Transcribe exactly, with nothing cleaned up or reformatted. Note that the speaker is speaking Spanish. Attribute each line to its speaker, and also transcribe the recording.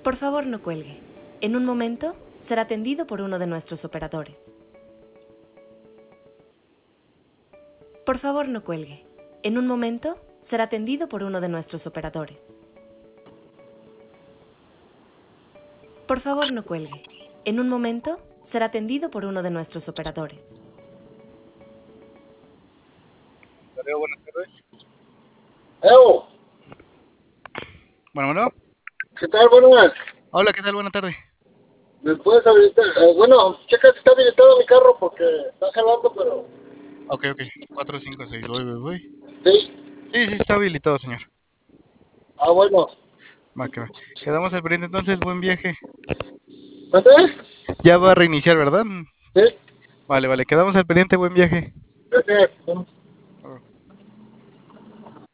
Speaker 1: Por favor, no cuelgue. En un momento será atendido por uno de nuestros operadores. Por favor, no cuelgue. En un momento será atendido por uno de nuestros operadores. Por favor, no cuelgue. En un momento será atendido por uno de nuestros operadores.
Speaker 2: Buenas tardes.
Speaker 3: Evo,
Speaker 2: Bueno, bueno.
Speaker 3: ¿qué tal? Buenas.
Speaker 2: Hola, ¿qué tal? Buenas tardes.
Speaker 3: ¿Me puedes habilitar? Eh, bueno, checa si está habilitado mi carro porque está jalando, pero...
Speaker 2: Ok, ok. cuatro cinco seis. Voy, voy, voy.
Speaker 3: Sí.
Speaker 2: Sí, sí, está habilitado, señor.
Speaker 3: Ah, bueno.
Speaker 2: Va, que va. Quedamos al pendiente entonces. Buen viaje.
Speaker 3: ¿Mande?
Speaker 2: Ya va a reiniciar, ¿verdad?
Speaker 3: Sí.
Speaker 2: Vale, vale. Quedamos al pendiente. Buen viaje.
Speaker 3: Gracias.